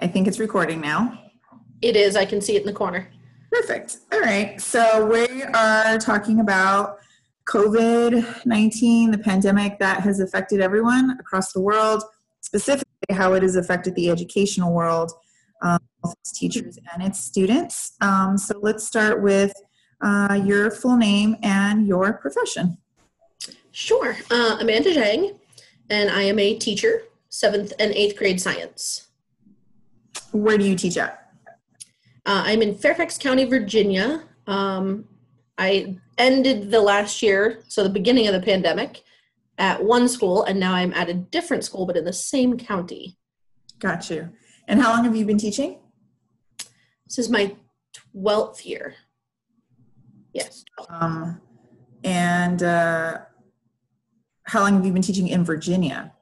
I think it's recording now. It is. I can see it in the corner. Perfect. All right. So we are talking about COVID-19, the pandemic that has affected everyone across the world, specifically how it has affected the educational world, its teachers and its students. So let's start with your full name and your profession. Sure. Amanda Zhang, and I am a teacher, 7th and 8th grade science. Where do you teach at? I'm in Fairfax County, Virginia. I ended the last year, so the beginning of the pandemic, at one school, and now I'm at a different school, but in the same county. Got you. And how long have you been teaching? This is my 12th year. Yes. And how long have you been teaching in Virginia?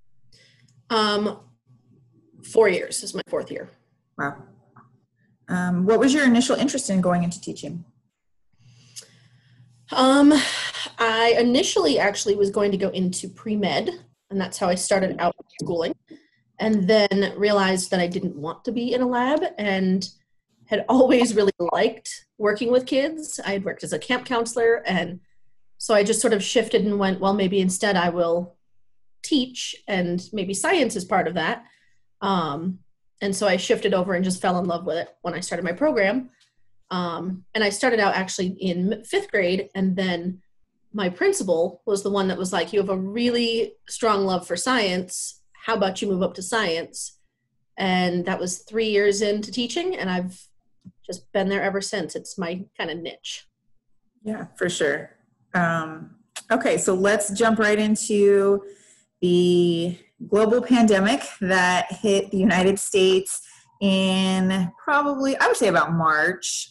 4 years. This is my 4th year. Wow. What was your initial interest in going into teaching? I initially actually was going to go into pre-med, and that's how I started out schooling, and then realized that I didn't want to be in a lab and had always really liked working with kids. I had worked as a camp counselor, and so I just sort of shifted and went, well, maybe instead I will teach, and maybe science is part of that. And so I shifted over and just fell in love with it when I started my program. And I started out actually in 5th grade, and then my principal was the one that was like, you have a really strong love for science. How about you move up to science? And that was 3 years into teaching, and I've just been there ever since. It's my kind of niche. Yeah, for sure. Okay, so let's jump right into the global pandemic that hit the United States in probably, I would say about March.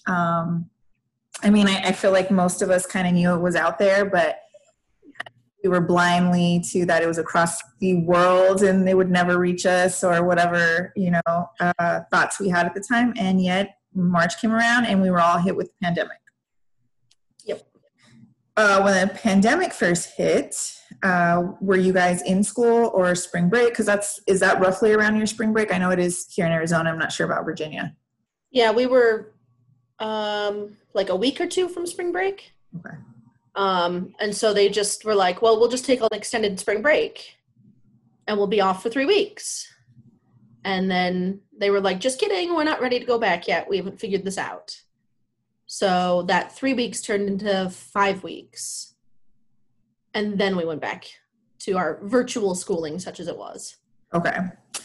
I feel like most of us kind of knew it was out there, but we were blindly to that it was across the world and they would never reach us or whatever, thoughts we had at the time. And yet March came around and we were all hit with the pandemic. Yep. When the pandemic first hit, were you guys in school or spring break? Because is that roughly around your spring break? I know it is here in Arizona. I'm not sure about Virginia. Yeah, we were like a week or two from spring break. Okay. And so they just were like, well, we'll just take an extended spring break and we'll be off for 3 weeks. And then they were like, just kidding. We're not ready to go back yet. We haven't figured this out. So that 3 weeks turned into 5 weeks. And then we went back to our virtual schooling, such as it was. Okay.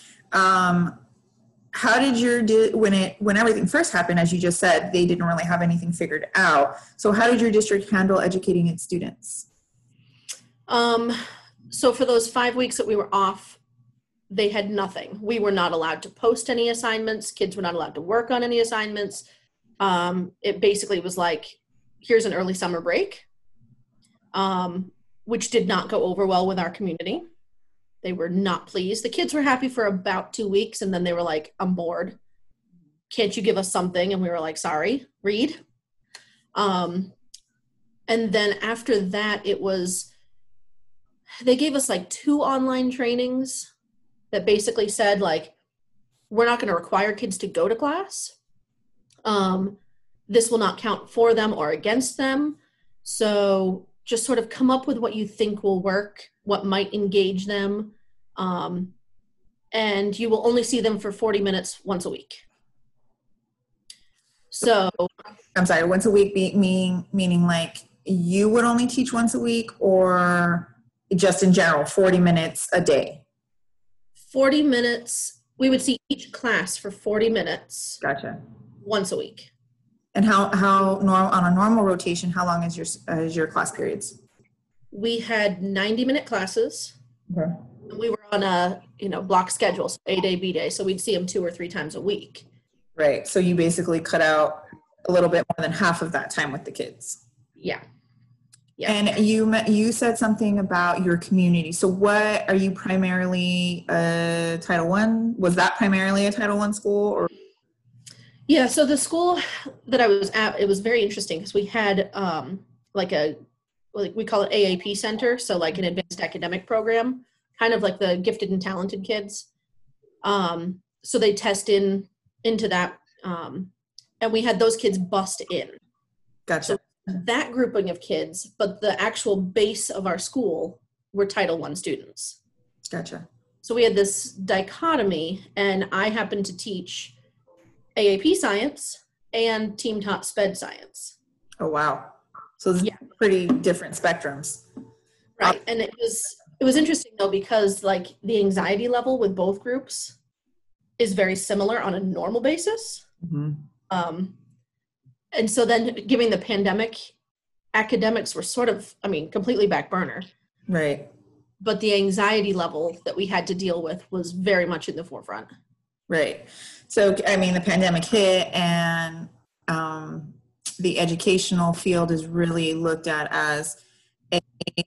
How did when everything first happened, as you just said, they didn't really have anything figured out. So how did your district handle educating its students? So for those 5 weeks that we were off, they had nothing. We were not allowed to post any assignments. Kids were not allowed to work on any assignments. It basically was like, here's an early summer break, which did not go over well with our community. They were not pleased. The kids were happy for about 2 weeks, and then they were like, I'm bored. Can't you give us something? And we were like, sorry, read. And then after that, they gave us like 2 online trainings that basically said, like, we're not going to require kids to go to class. This will not count for them or against them. So just sort of come up with what you think will work, what might engage them. And you will only see them for 40 minutes once a week. So I'm sorry, once a week meaning like you would only teach once a week, or just in general, 40 minutes a day? 40 minutes. We would see each class for 40 minutes. Gotcha. Once a week. And how on a normal rotation, how long is your class periods? We had 90-minute classes. Okay. We were on a block schedule, so A day, B day, so we'd see them 2 or 3 times a week. Right. So you basically cut out a little bit more than half of that time with the kids. Yeah. And you said something about your community. So what are you primarily Title I? Was that primarily a Title I school, or? Yeah. So the school that I was at, it was very interesting because we had we call it AAP Center, so like an advanced academic program, kind of like the gifted and talented kids. so they test into that. And we had those kids bust in. Gotcha. So that grouping of kids, but the actual base of our school were Title I students. Gotcha. So we had this dichotomy, and I happened to teach AAP science and team taught SPED science. Oh, wow. So it's pretty different spectrums. Right. And it was interesting though, because like the anxiety level with both groups is very similar on a normal basis. Mm-hmm. And so then given the pandemic, academics were sort of, completely back burner. Right. But the anxiety level that we had to deal with was very much in the forefront. Right. So, the pandemic hit, and the educational field is really looked at as a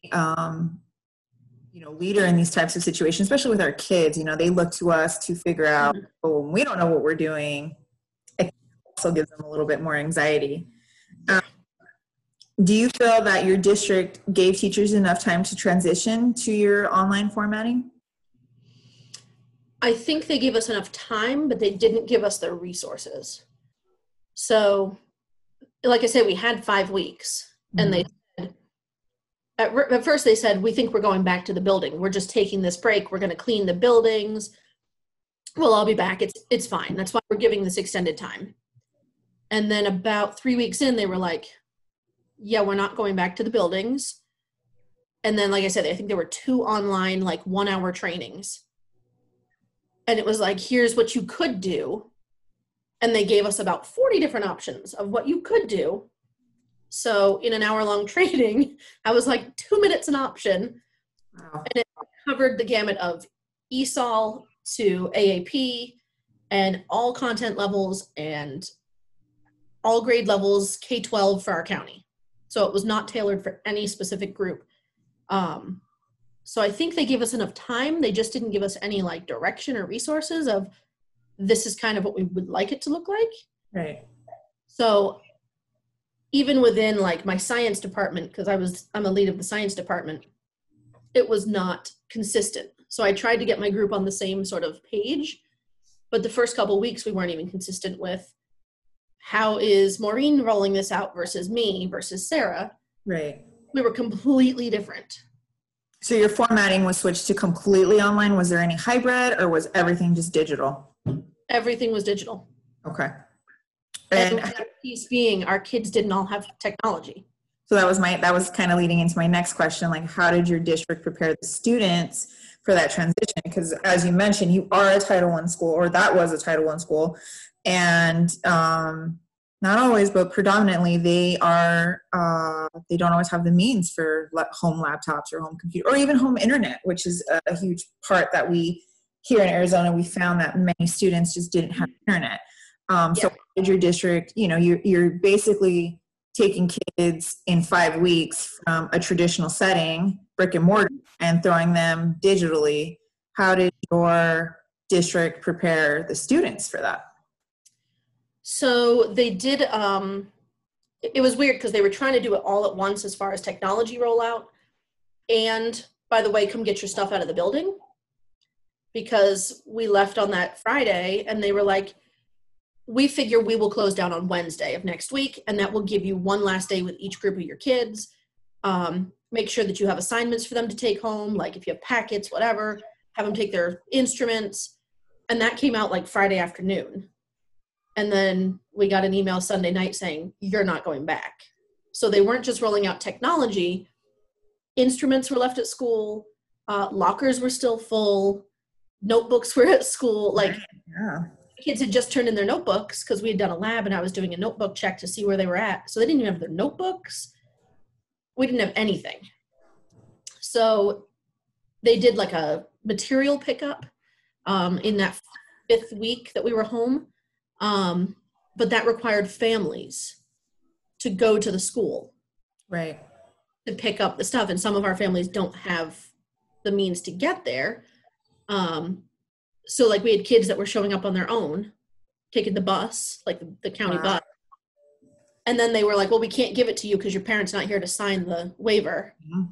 leader in these types of situations, especially with our kids. They look to us to figure out, when we don't know what we're doing, it also gives them a little bit more anxiety. Do you feel that your district gave teachers enough time to transition to your online formatting? I think they gave us enough time, but they didn't give us the resources. So, like I said, we had 5 weeks, and they said, at first they said, we think we're going back to the building. We're just taking this break. We're going to clean the buildings. We'll all be back. It's fine. That's why we're giving this extended time. And then about 3 weeks in, they were like, yeah, we're not going back to the buildings. And then, like I said, I think there were 2 online, 1-hour trainings. And it was like, here's what you could do. And they gave us about 40 different options of what you could do. So in an hour-long training, I was like 2 minutes an option. Wow. And it covered the gamut of ESOL to AAP and all content levels and all grade levels, K-12 for our county. So it was not tailored for any specific group. So I think they gave us enough time. They just didn't give us any direction or resources of this is kind of what we would like it to look like. Right. So even within my science department, because I'm a lead of the science department, it was not consistent. So I tried to get my group on the same sort of page, but the first couple of weeks we weren't even consistent with how is Maureen rolling this out versus me versus Sarah. Right. We were completely different. So your formatting was switched to completely online. Was there any hybrid, or was everything just digital? Everything was digital. Okay. And that piece being our kids didn't all have technology. So that was kind of leading into my next question. How did your district prepare the students for that transition? Because as you mentioned, you are a Title I school, or that was a Title I school. And not always, but predominantly they don't always have the means for home laptops or home computer or even home internet, which is a huge part that we here in Arizona, we found that many students just didn't have internet. So did your district, you're basically taking kids in 5 weeks from a traditional setting, brick and mortar, and throwing them digitally. How did your district prepare the students for that? So they did, it was weird because they were trying to do it all at once as far as technology rollout. And by the way, come get your stuff out of the building, because we left on that Friday and they were like, we figure we will close down on Wednesday of next week. And that will give you one last day with each group of your kids. Make sure that you have assignments for them to take home. If you have packets, whatever, have them take their instruments. And that came out Friday afternoon. And then we got an email Sunday night saying, you're not going back. So they weren't just rolling out technology. Instruments were left at school. Lockers were still full. Notebooks were at school. Kids had just turned in their notebooks because we had done a lab and I was doing a notebook check to see where they were at. So they didn't even have their notebooks. We didn't have anything. So they did a material pickup in that 5th week that we were home. But that required families to go to the school. Right. To pick up the stuff. And some of our families don't have the means to get there. So we had kids that were showing up on their own, taking the bus, the county bus. And then they were like, well, we can't give it to you because your parent's not here to sign the waiver. Mm-hmm.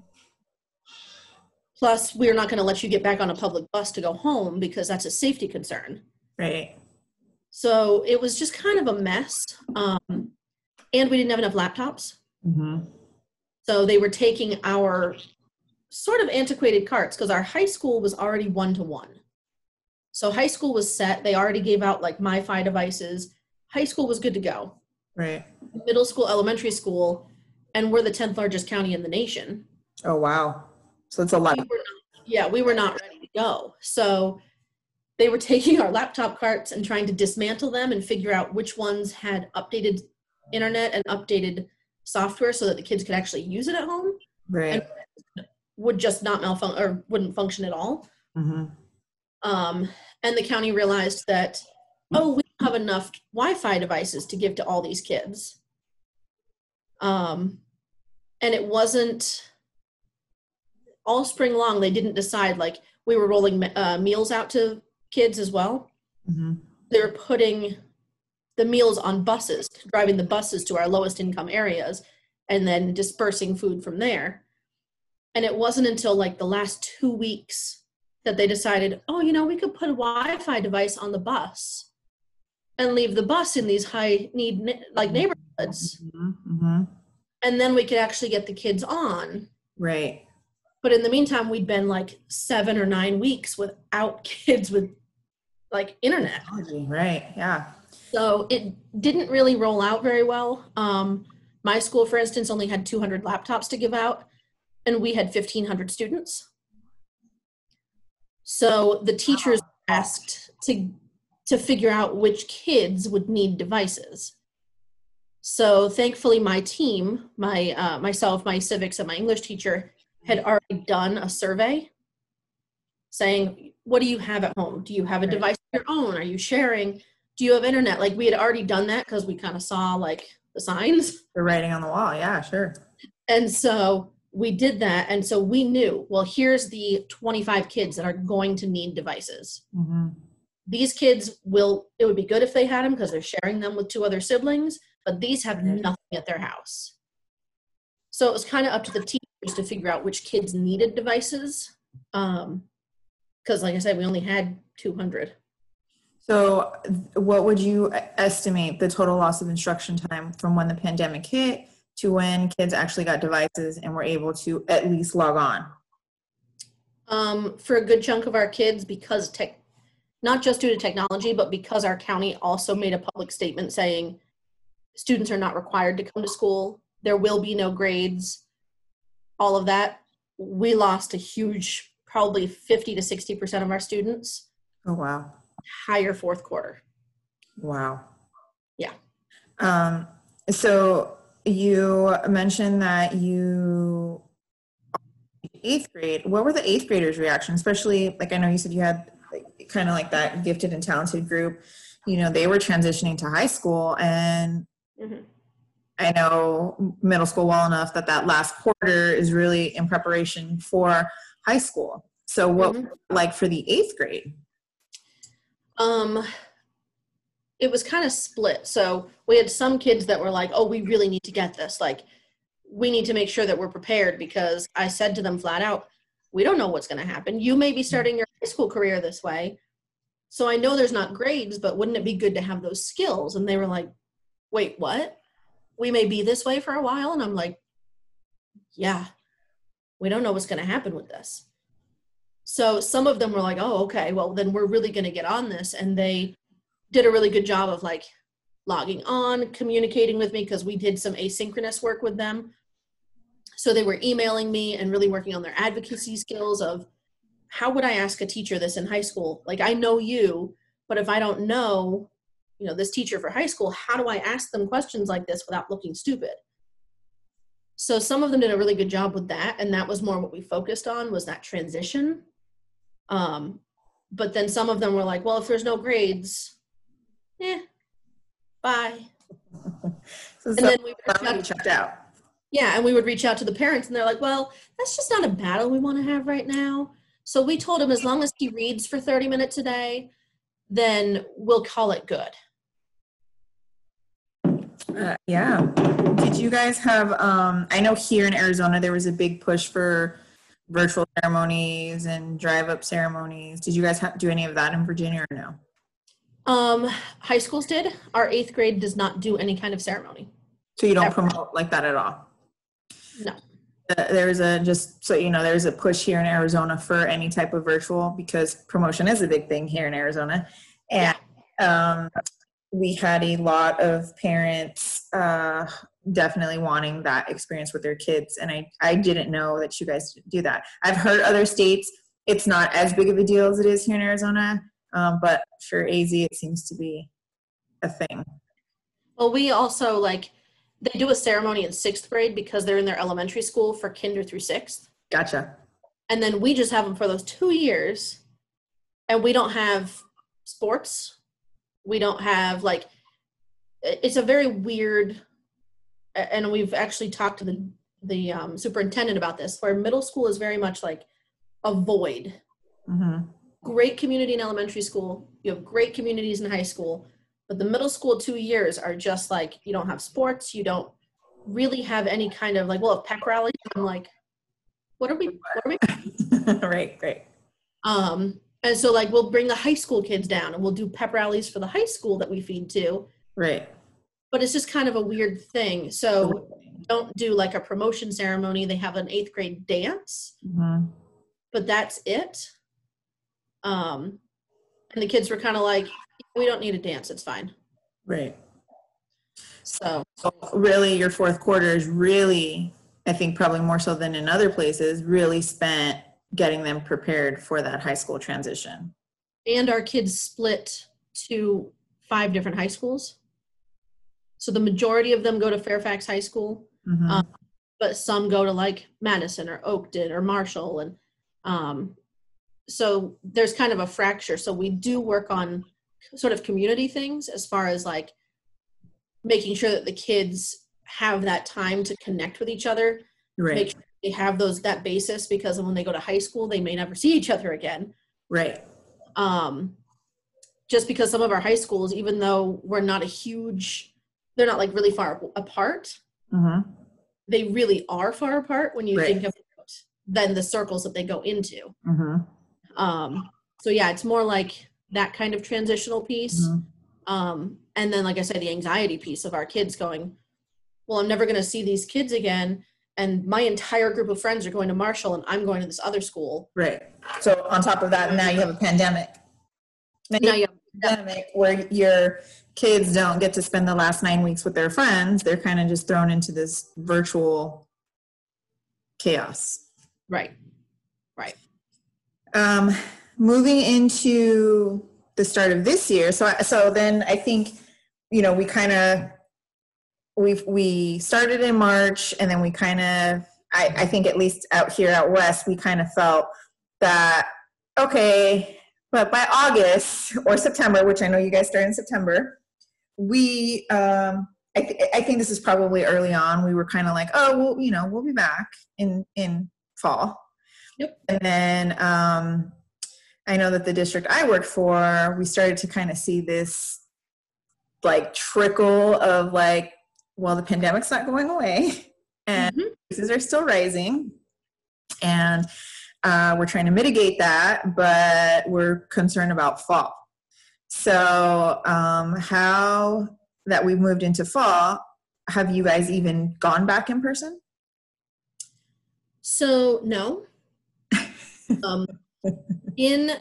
Plus, we're not going to let you get back on a public bus to go home because that's a safety concern. Right. So it was just kind of a mess. And we didn't have enough laptops. Mm-hmm. So they were taking our sort of antiquated carts because our high school was already 1-to-1. So high school was set. They already gave out like MiFi devices. High school was good to go. Right. Middle school, elementary school, and we're the 10th largest county in the nation. Oh, wow. So it's a lot. We were not ready to go. So they were taking our laptop carts and trying to dismantle them and figure out which ones had updated internet and updated software so that the kids could actually use it at home. Right. And would just not malfunction or wouldn't function at all. Mm-hmm. And the county realized that, we don't have enough Wi-Fi devices to give to all these kids. And it wasn't all spring long. They didn't decide, like, we were rolling meals out to kids as well. Mm-hmm. They were putting the meals on buses, driving the buses to our lowest income areas, and then dispersing food from there. And it wasn't until like the last 2 weeks that they decided, we could put a Wi-Fi device on the bus and leave the bus in these high need like neighborhoods. Mm-hmm. And then we could actually get the kids on. Right. But in the meantime, we'd been like 7 or 9 weeks without kids with like internet. Right. Yeah. So it didn't really roll out very well. My school, for instance, only had 200 laptops to give out, and we had 1,500 students. So the teachers were asked to figure out which kids would need devices. So thankfully, my team, myself, my civics, and my English teacher had already done a survey saying, what do you have at home? Do you have a device of your own? Are you sharing? Do you have internet? Like, we had already done that because we kind of saw like the signs. The writing on the wall. Yeah, sure. And so we did that. And so we knew, well, here's the 25 kids that are going to need devices. Mm-hmm. These kids it would be good if they had them because they're sharing them with 2 other siblings, but these have nothing at their house. So it was kind of up to the teachers to figure out which kids needed devices. Because like I said, we only had 200. So what would you estimate the total loss of instruction time from when the pandemic hit to when kids actually got devices and were able to at least log on? For a good chunk of our kids, because not just due to technology, but because our county also made a public statement saying students are not required to come to school, there will be no grades, all of that, we lost a huge, probably 50 to 60% of our students. Oh, wow. Higher fourth quarter. Wow. Yeah. So you mentioned that you 8th grade. What were the 8th graders' reactions? Especially, like, I know you said you had kind of like that gifted and talented group. They were transitioning to high school, and mm-hmm. I know middle school well enough that last quarter is really in preparation for high school. So what mm-hmm. like for the 8th grade? It was kind of split. So we had some kids that were like, we really need to get this. Like, we need to make sure that we're prepared, because I said to them flat out, we don't know what's going to happen. You may be starting your high school career this way. So I know there's not grades, but wouldn't it be good to have those skills? And they were like, wait, what? We may be this way for a while. And I'm like, yeah, we don't know what's going to happen with this. So some of them were like, oh, okay, well, then we're really going to get on this. And they did a really good job of like logging on, communicating with me, because we did some asynchronous work with them. So they were emailing me and really working on their advocacy skills of, how would I ask a teacher this in high school? Like, I know you, but if I don't know, this teacher for high school, how do I ask them questions like this without looking stupid? So some of them did a really good job with that. And that was more what we focused on, was that transition. But then some of them were like, well, if there's no grades, bye. So and then we checked out. Yeah, and we would reach out to the parents, and they're like, well, that's just not a battle we want to have right now. So we told him, as long as he reads for 30 minutes a day, then we'll call it good. Yeah. Did you guys have, I know here in Arizona, there was a big push for virtual ceremonies and drive-up ceremonies. Did you guys do any of that in Virginia or no? High schools did. Our 8th grade does not do any kind of ceremony. So you don't Ever. promote like that at all? No. There's a, just so you know, there's a push here in Arizona for any type of virtual, because promotion is a big thing here in Arizona. And we had a lot of parents definitely wanting that experience with their kids. And I didn't know that you guys do that. I've heard other states, it's not as big of a deal as it is here in Arizona. But for AZ, it seems to be a thing. Well, we also, like, they do a ceremony in 6th grade because they're in their elementary school for kinder through 6th. Gotcha. And then we just have them for those 2 years, and we don't have sports. We don't have, like, it's a very weird, and we've actually talked to the superintendent about this, where middle school is very much like a void. Mm-hmm. Great community in elementary school. You have great communities in high school. But the middle school 2 years are just like, you don't have sports. You don't really have any kind of, like, we'll have pep rallies. I'm like, what are we? Right. And so, like, we'll bring the high school kids down and we'll do pep rallies for the high school that we feed to. Right. But it's just kind of a weird thing. So don't do like a promotion ceremony. They have an 8th grade dance, but that's it. And the kids were kind of like, we don't need a dance. It's fine. Right. So really, your 4th quarter is really, I think probably more so than in other places, really spent getting them prepared for that high school transition. And our kids split to 5 different high schools. So the majority of them go to Fairfax High School, but some go to like Madison or Oakton or Marshall. And so there's kind of a fracture. So we do work on sort of community things as far as like making sure that the kids have that time to connect with each other. Right. Make sure they have that basis, because when they go to high school, they may never see each other again. Right. Just because some of our high schools, even though we're not they're not like really far apart. They really are far apart when you think of then the circles that they go into. So yeah, it's more like that kind of transitional piece. And then, like I said, the anxiety piece of our kids going, well, I'm never going to see these kids again. And my entire group of friends are going to Marshall and I'm going to this other school. Right. So on top of that, now you have a pandemic. Now you have a pandemic where your kids don't get to spend the last 9 weeks with their friends. They're kind of just thrown into this virtual chaos. Right. Moving into the start of this year. So then I think, you know, we started in March, and then we kind of, I think at least out here out west, we kind of felt that, okay, but by August or September, which I know you guys started in September, we, I think this is probably early on, we were kind of like, oh, well, you know, we'll be back in fall. Yep. And then I know that the district I work for, we started to kind of see this like trickle of like, well, the pandemic's not going away and cases are still rising, and we're trying to mitigate that, but we're concerned about fall. So how that we've moved into fall, have you guys even gone back in person? So no. In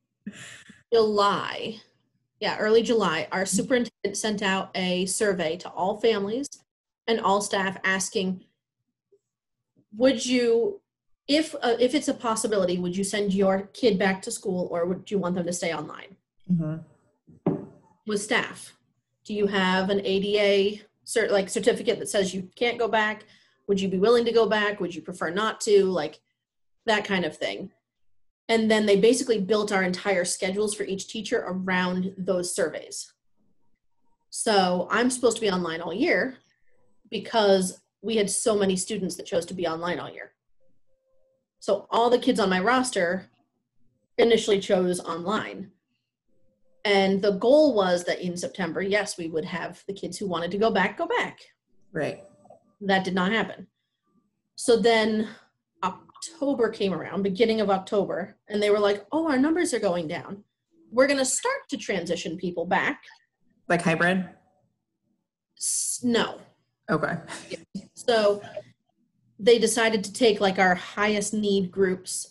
July, early July, our superintendent sent out a survey to all families and all staff asking, would you, if it's a possibility, would you send your kid back to school, or would you want them to stay online? With staff, do you have an ADA certificate that says you can't go back? Would you be willing to go back? Would you prefer not to? Like that kind of thing. And then they basically built our entire schedules for each teacher around those surveys. So I'm supposed to be online all year because we had so many students that chose to be online all year. So all the kids on my roster initially chose online. And the goal was that in September, yes, we would have the kids who wanted to go back. Right. That did not happen. So then October came around, beginning of October, and they were like, oh, our numbers are going down. we're going to start to transition people back. Like hybrid? No. Okay. So they decided to take like our highest need groups,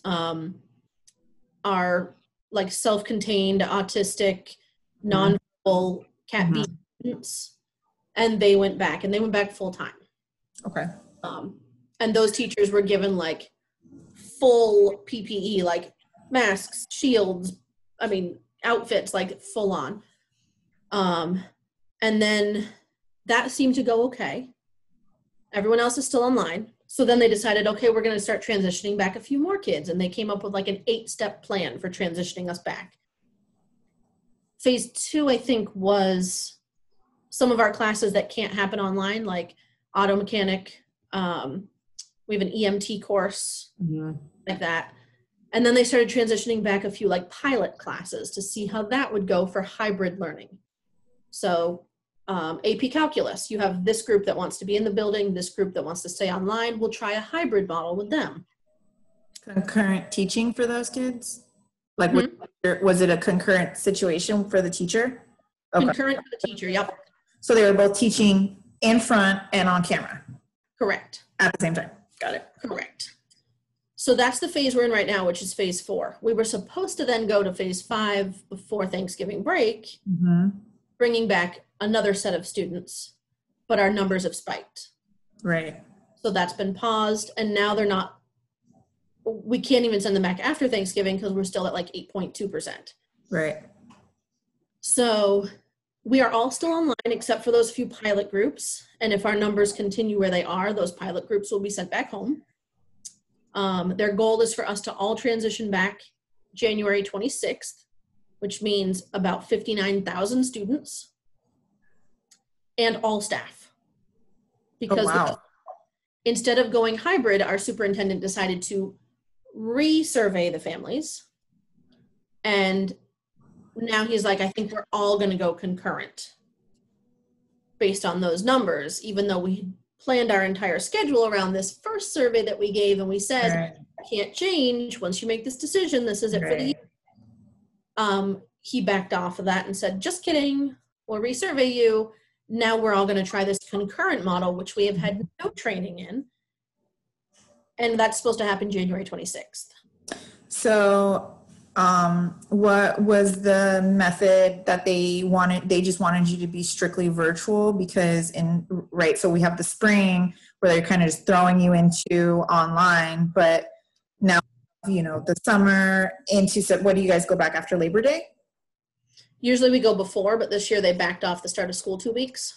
our like self-contained, autistic, nonverbal Cat B students, and they went back full time. Okay. And those teachers were given like full PPE, like masks, shields, outfits, like full on. And then that seemed to go okay. Everyone else is still online. So then they decided, okay, we're going to start transitioning back a few more kids. And they came up with like an 8-step plan for transitioning us back. Phase 2, I think, was some of our classes that can't happen online, like auto mechanic. We have an EMT course, like that. And then they started transitioning back a few like pilot classes to see how that would go for hybrid learning. So AP Calculus, you have this group that wants to be in the building, this group that wants to stay online. We'll try a hybrid model with them. Concurrent teaching for those kids? Like, was it a concurrent situation for the teacher? Okay. Concurrent for the teacher, yep. So they were both teaching in front and on camera? Correct. At the same time? Got it. Correct. So that's the phase we're in right now, which is phase 4. We were supposed to then go to phase 5 before Thanksgiving break, bringing back another set of students, but our numbers have spiked. Right. So that's been paused, and now we can't even send them back after Thanksgiving because we're still at like 8.2%. Right. So we are all still online except for those few pilot groups. And if our numbers continue where they are, those pilot groups will be sent back home. Their goal is for us to all transition back January 26th, which means about 59,000 students and all staff. Because instead of going hybrid, our superintendent decided to re-survey the families. And now he's like, I think we're all going to go concurrent based on those numbers, even though we planned our entire schedule around this first survey that we gave, and we said, can't change once you make this decision. This is it for the year. He backed off of that and said, just kidding, we'll resurvey you. Now we're all going to try this concurrent model, which we have had no training in. And that's supposed to happen January 26th. So what was the method that they wanted? They just wanted you to be strictly virtual because so we have the spring where they're kind of just throwing you into online, but now, the summer what do you guys go back after Labor Day? Usually we go before, but this year they backed off the start of school 2 weeks.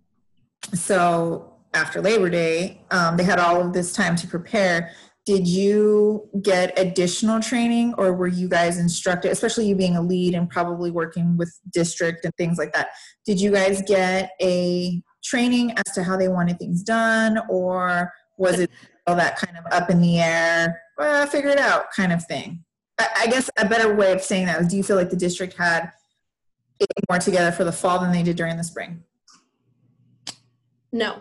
So after Labor Day, they had all of this time to prepare. Did you get additional training, or were you guys instructed, especially you being a lead and probably working with district and things like that? Did you guys get a training as to how they wanted things done, or was it all that kind of up in the air, figure it out kind of thing? I guess a better way of saying that is, do you feel like the district had it more together for the fall than they did during the spring? No.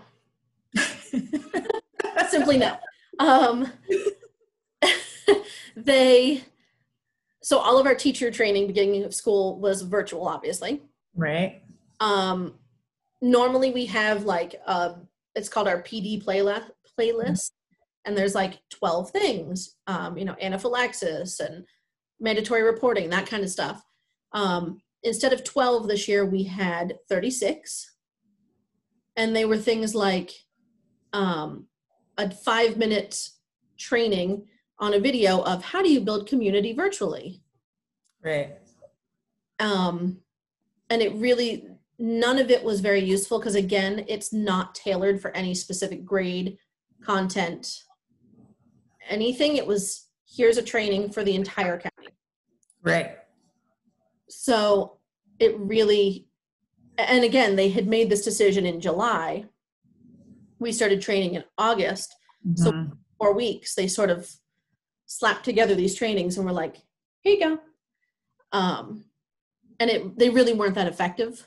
Simply no. So all of our teacher training beginning of school was virtual, obviously. Right. Normally we have like, it's called our PD playlist, and there's like 12 things, anaphylaxis and mandatory reporting, that kind of stuff. Instead of 12 this year, we had 36. And they were things like a 5-minute training on a video of how do you build community virtually. Right. And it really, none of it was very useful because, again, it's not tailored for any specific grade, content, anything. It was, here's a training for the entire county. Right. So it really, and again, they had made this decision in July. We started training in August. So 4 weeks, they sort of slapped together these trainings and were like, here you go. And they really weren't that effective.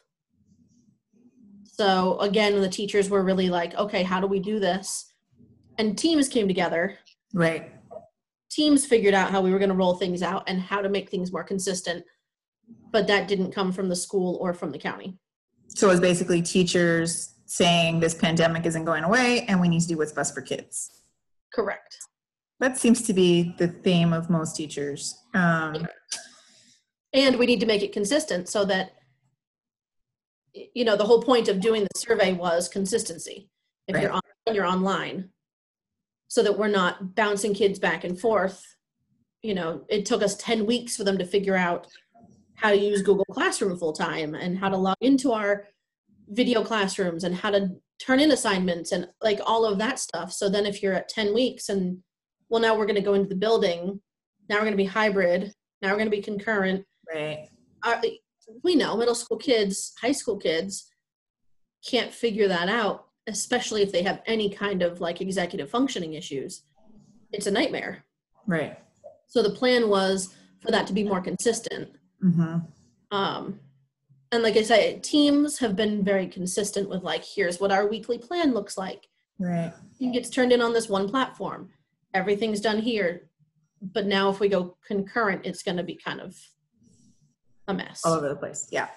So again, the teachers were really like, okay, how do we do this? And teams came together. Right. Teams figured out how we were going to roll things out and how to make things more consistent. but that didn't come from the school or from the county. So it's basically teachers saying this pandemic isn't going away and we need to do what's best for kids. Correct. That seems to be the theme of most teachers. And we need to make it consistent so that, you know, the whole point of doing the survey was consistency. If Right. you're on, you're online, so that we're not bouncing kids back and forth. You know, it took us 10 weeks for them to figure out how to use Google Classroom full time and how to log into our video classrooms and how to turn in assignments and like all of that stuff. So then if you're at 10 weeks and, well, now we're going to go into the building, now we're going to be hybrid, now we're going to be concurrent. Right. We know middle school kids, high school kids can't figure that out, especially if they have any kind of like executive functioning issues. It's a nightmare. Right. So the plan was for that to be more consistent. Mm-hmm. And like I said, teams have been very consistent with like, here's what our weekly plan looks like. Right. It gets turned in on this one platform. Everything's done here. But now if we go concurrent, it's going to be kind of a mess. All over the place. Yeah.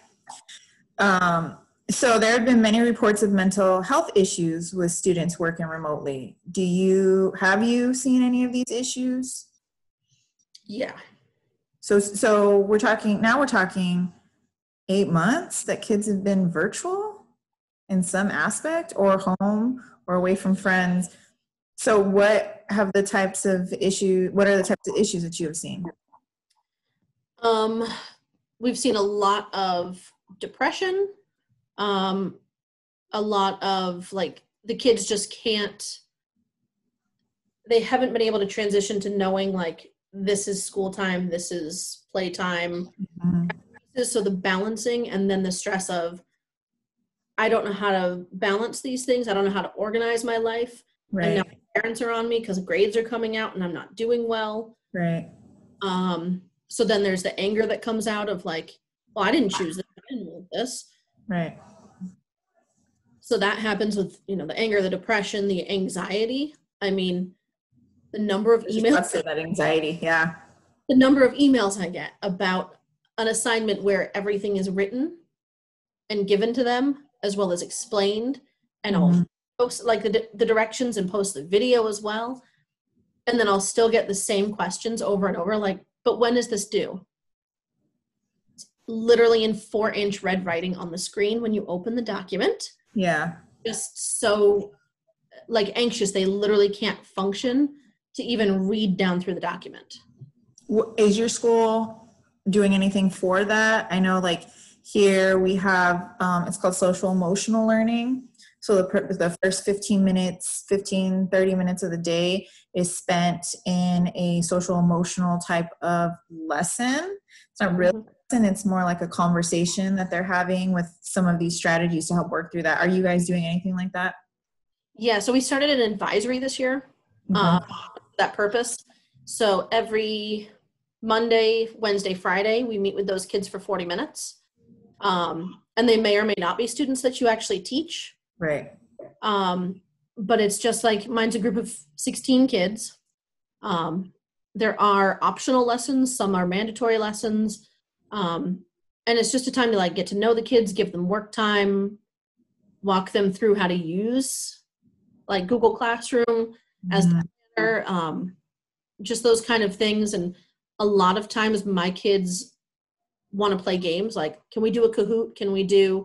So there have been many reports of mental health issues with students working remotely. Have you seen any of these issues? Yeah. So we're talking 8 months that kids have been virtual in some aspect or home or away from friends. So what are the types of issues that you have seen? We've seen a lot of depression, a lot of like the kids just they haven't been able to transition to knowing like this is school time, this is playtime. Mm-hmm. So the balancing and then the stress of, I don't know how to balance these things. I don't know how to organize my life. Right. And now my parents are on me because grades are coming out and I'm not doing well. Right. So then there's the anger that comes out of like, well, I didn't choose this. I didn't want this. Right. So that happens with, you know, the anger, the depression, the anxiety. I mean, the number of emails. That anxiety, yeah. The number of emails I get about an assignment where everything is written and given to them as well as explained and I'll post like the directions and post the video as well. And then I'll still get the same questions over and over like, but when is this due? It's literally in 4-inch red writing on the screen when you open the document. Yeah. Just so like anxious, they literally can't function to even read down through the document. Is your school doing anything for that? I know like here we have, it's called social emotional learning. So the first 30 minutes of the day is spent in a social emotional type of lesson. It's not really a lesson, it's more like a conversation that they're having with some of these strategies to help work through that. Are you guys doing anything like that? Yeah, so we started an advisory this year for that purpose. So every Monday, Wednesday, Friday, we meet with those kids for 40 minutes. And they may or may not be students that you actually teach. Right. But it's just like mine's a group of 16 kids. There are optional lessons, some are mandatory lessons. And it's just a time to like get to know the kids, give them work time, walk them through how to use like Google Classroom as the planner, just those kind of things. And a lot of times my kids want to play games. Like, can we do a Kahoot? Can we do,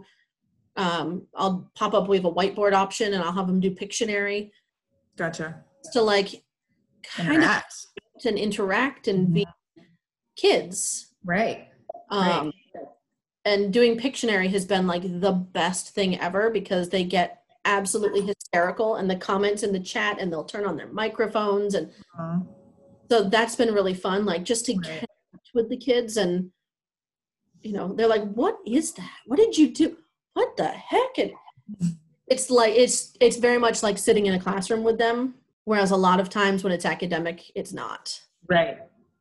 I'll pop up, we have a whiteboard option and I'll have them do Pictionary. Gotcha. To like kind of interact and be kids. Right. And doing Pictionary has been like the best thing ever because they get absolutely hysterical and the comments in the chat and they'll turn on their microphones. And so that's been really fun, like just to connect with the kids. And, you know, they're like, what is that? What did you do? What the heck? And it's like, it's very much like sitting in a classroom with them. Whereas a lot of times when it's academic, it's not. Right.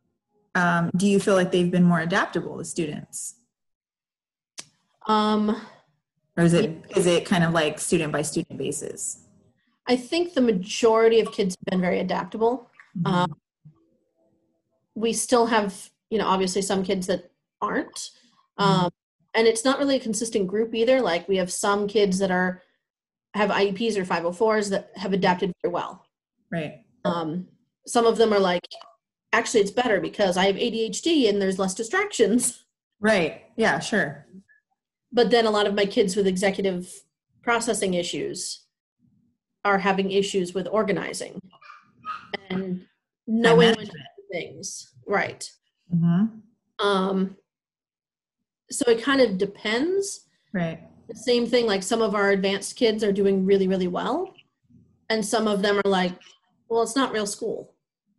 Do you feel like they've been more adaptable as students? Or is it kind of like student by student basis? I think the majority of kids have been very adaptable. We still have, you know, obviously some kids that aren't. Um, and it's not really a consistent group either. Like we have some kids that have IEPs or 504s that have adapted very well. Right. Some of them are like, actually it's better because I have ADHD and there's less distractions. Right. Yeah, sure. But then a lot of my kids with executive processing issues are having issues with organizing and knowing when to do things. Right. So it kind of depends. Right. The same thing, like some of our advanced kids are doing really, really well. And some of them are like, well, it's not real school.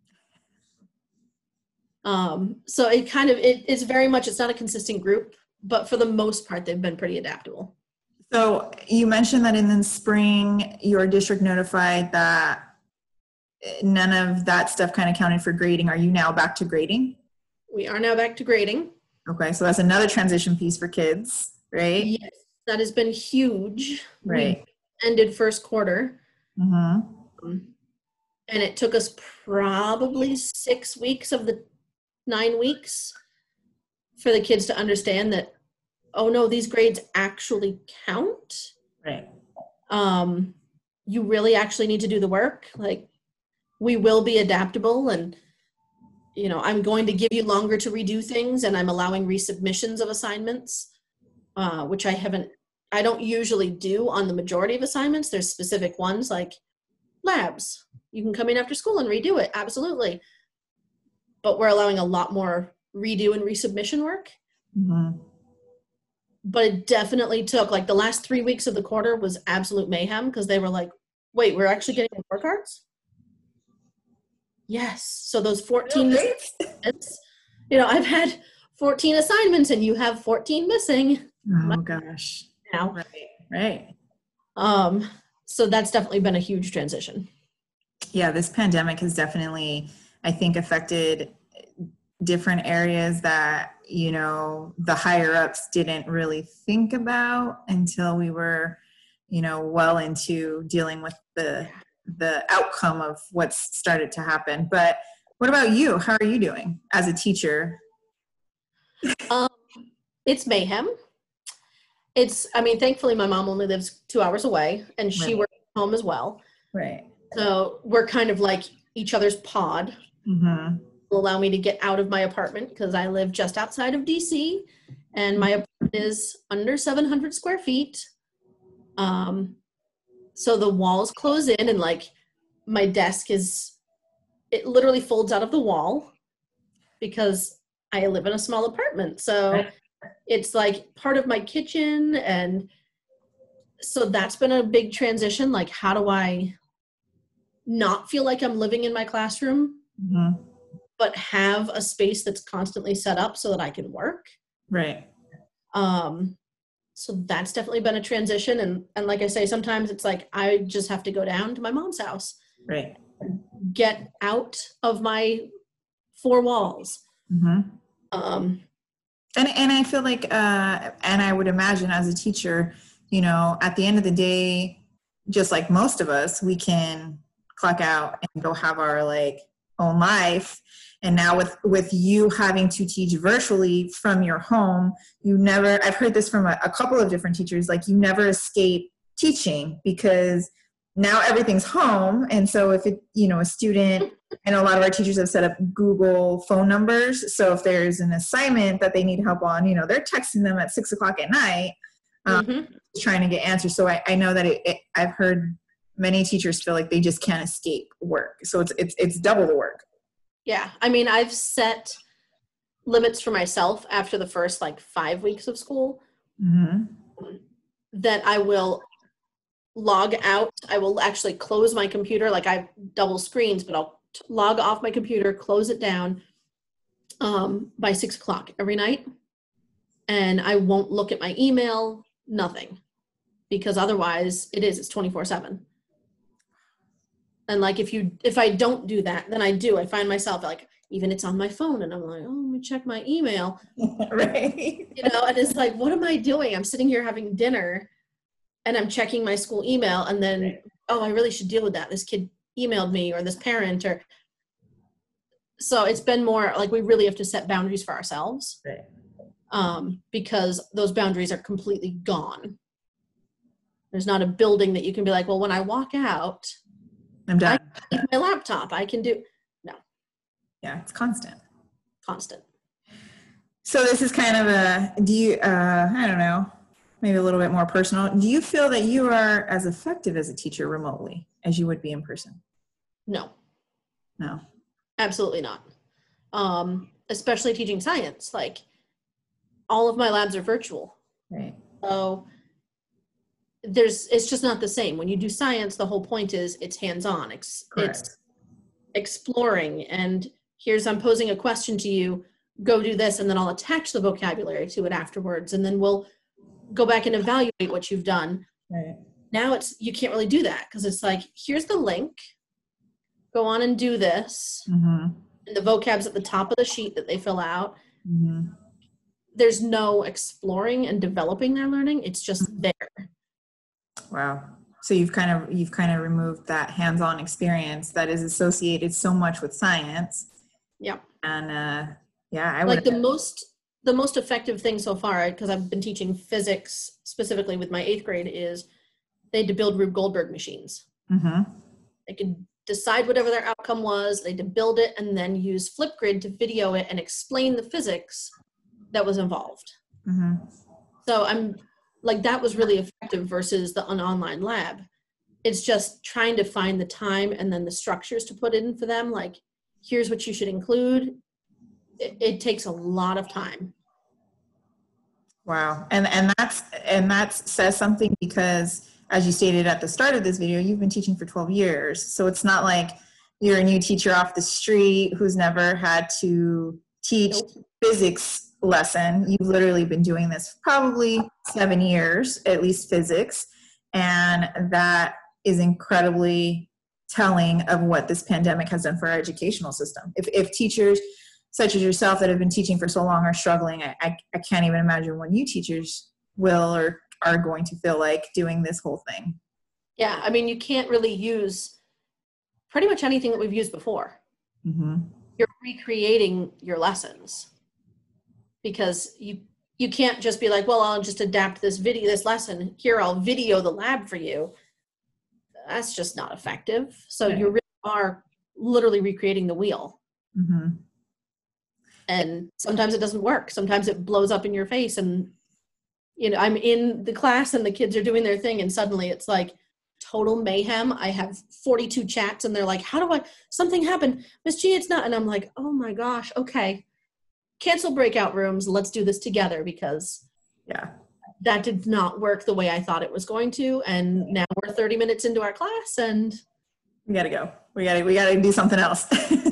So it kind of, it's very much, it's not a consistent group, but for the most part, they've been pretty adaptable. So you mentioned that in the spring, your district notified that none of that stuff kind of counted for grading. Are you now back to grading? We are now back to grading. Okay, so that's another transition piece for kids, right? Yes, that has been huge. Right. We ended first quarter. Mm-hmm. And it took us probably 6 weeks of the 9 weeks for the kids to understand that, oh no, these grades actually count. Right. You really actually need to do the work. Like, we will be adaptable, and you know, I'm going to give you longer to redo things, and I'm allowing resubmissions of assignments, which I don't usually do on the majority of assignments. There's specific ones like labs. You can come in after school and redo it. Absolutely. But we're allowing a lot more redo and resubmission work. Mm-hmm. But it definitely took, like, the last 3 weeks of the quarter was absolute mayhem because they were like, wait, we're actually getting report cards? Yes. So those 14 assignments, you know, I've had 14 assignments and you have 14 missing. Oh gosh. Now. Right. So that's definitely been a huge transition. Yeah, this pandemic has definitely, I think, affected different areas that, you know, the higher ups didn't really think about until we were, you know, well into dealing with the outcome of what's started to happen. But what about you? How are you doing as a teacher? It's mayhem. Thankfully my mom only lives 2 hours away and she works at home as well. Right. So we're kind of like each other's pod. Mm-hmm. Will allow me to get out of my apartment because I live just outside of DC and my apartment is under 700 square feet. So the walls close in and like my desk it literally folds out of the wall because I live in a small apartment. So it's like part of my kitchen. And so that's been a big transition. Like, how do I not feel like I'm living in my classroom, but have a space that's constantly set up so that I can work? Right. So that's definitely been a transition. And like I say, sometimes it's like, I just have to go down to my mom's house. Right. Get out of my 4 walls. And I feel like, and I would imagine as a teacher, you know, at the end of the day, just like most of us, we can clock out and go have our like own life. And now with you having to teach virtually from your home, I've heard this from a couple of different teachers, like you never escape teaching because now everything's home. And so if a student, and a lot of our teachers have set up Google phone numbers. So if there's an assignment that they need help on, they're texting them at 6:00 at night, trying to get answers. So I know that I've heard many teachers feel like they just can't escape work. So it's double the work. Yeah. I've set limits for myself after the first 5 weeks of school that I will log out. I will actually close my computer. I have double screens, but I'll log off my computer, close it down by 6:00 every night. And I won't look at my email, nothing, because otherwise it's 24/7. And if I don't do that, then I find myself even it's on my phone and I'm like, oh, let me check my email. Right. And it's like, what am I doing? I'm sitting here having dinner and I'm checking my school email and then, oh, I really should deal with that. This kid emailed me or this parent so it's been more we really have to set boundaries for ourselves. Right. because those boundaries are completely gone. There's not a building that you can be like, well, when I walk out, I'm done. I can leave my laptop. I can do, no. Yeah, it's constant. Constant. So this is kind of I don't know, maybe a little bit more personal. Do you feel that you are as effective as a teacher remotely as you would be in person? No. No. Absolutely not. Especially teaching science. Like, all of my labs are virtual. Right. So it's just not the same. When you do science, the whole point is it's hands-on. It's exploring, and I'm posing a question to you, go do this, and then I'll attach the vocabulary to it afterwards, and then we'll go back and evaluate what you've done. Right. Now you can't really do that, because it's like, here's the link, go on and do this, Mm-hmm. and the vocab's at the top of the sheet that they fill out. Mm-hmm. There's no exploring and developing their learning. It's just there. Wow. So you've kind of removed that hands-on experience that is associated so much with science. Yeah. And I like would the most effective thing so far, because I've been teaching physics specifically with my 8th grade, is they had to build Rube Goldberg machines. Mm-hmm. They could decide whatever their outcome was, they had to build it and then use Flipgrid to video it and explain the physics that was involved. Mm-hmm. So I'm like, that was really effective versus an online lab. It's just trying to find the time and then the structures to put in for them. Like, here's what you should include. It takes a lot of time. Wow. And that says something, because as you stated at the start of this video, you've been teaching for 12 years. So it's not like you're a new teacher off the street who's never had to teach physics lesson. You've literally been doing this for probably 7 years, at least physics. And that is incredibly telling of what this pandemic has done for our educational system. If teachers such as yourself that have been teaching for so long are struggling, I can't even imagine what new teachers will or are going to feel like doing this whole thing. Yeah, I mean, you can't really use pretty much anything that we've used before. Mm-hmm. You're recreating your lessons, because you can't just be like, well, I'll just adapt this lesson here, I'll video the lab for you. That's just not effective. So Right. You really are literally recreating the wheel. Mm-hmm. And sometimes it doesn't work. Sometimes it blows up in your face, and I'm in the class and the kids are doing their thing, and suddenly it's like total mayhem. I have 42 chats and they're like, something happened, Miss G, it's not. And I'm like, oh my gosh, okay, cancel breakout rooms, let's do this together, because that did not work the way I thought it was going to. And now we're 30 minutes into our class and we gotta go. We gotta do something else.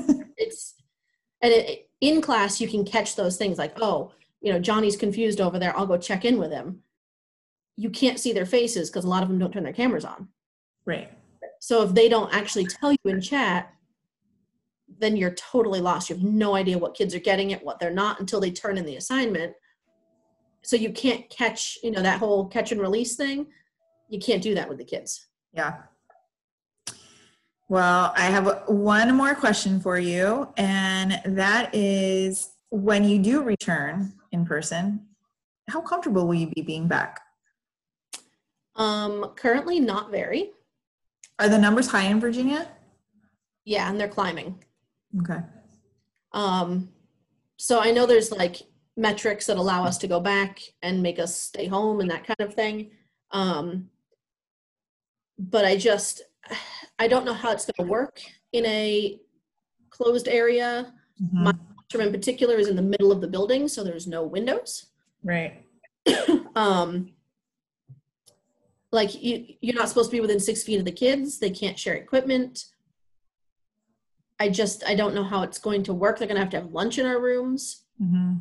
In class, you can catch those things like, oh, Johnny's confused over there, I'll go check in with him. You can't see their faces because a lot of them don't turn their cameras on. Right. So if they don't actually tell you in chat, then you're totally lost. You have no idea what kids are getting it, what they're not, until they turn in the assignment. So you can't catch, that whole catch and release thing. You can't do that with the kids. Yeah. Well, I have one more question for you, and that is, when you do return in person, how comfortable will you be being back? Currently not very. Are the numbers high in Virginia? Yeah, and they're climbing. Okay. So I know there's like metrics that allow us to go back and make us stay home and that kind of thing. But I don't know how it's going to work in a closed area. Mm-hmm. My classroom in particular is in the middle of the building, so there's no windows. Right. Like you're not supposed to be within 6 feet of the kids. They can't share equipment. I don't know how it's going to work. They're going to have lunch in our rooms. Mm-hmm.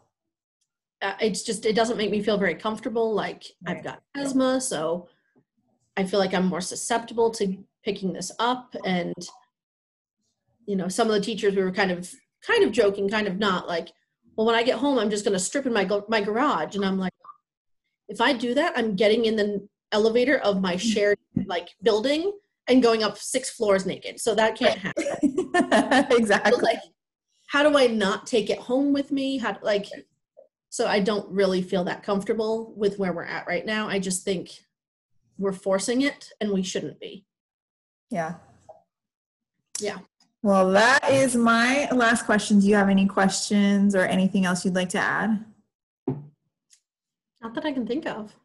It doesn't make me feel very comfortable. Like Right. I've got asthma, so I feel like I'm more susceptible to picking this up. And, some of the teachers, we were kind of joking, kind of not, like, well, when I get home, I'm just going to strip in my garage. And I'm like, if I do that, I'm getting in the elevator of my shared building and going up 6 floors naked. So that can't happen. Exactly. So, how do I not take it home with me? So I don't really feel that comfortable with where we're at right now. I just think we're forcing it and we shouldn't be. Yeah. Yeah. Well, that is my last question. Do you have any questions or anything else you'd like to add? Not that I can think of.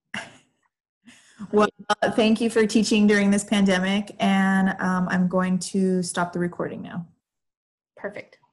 Well, thank you for teaching during this pandemic, and I'm going to stop the recording now. Perfect.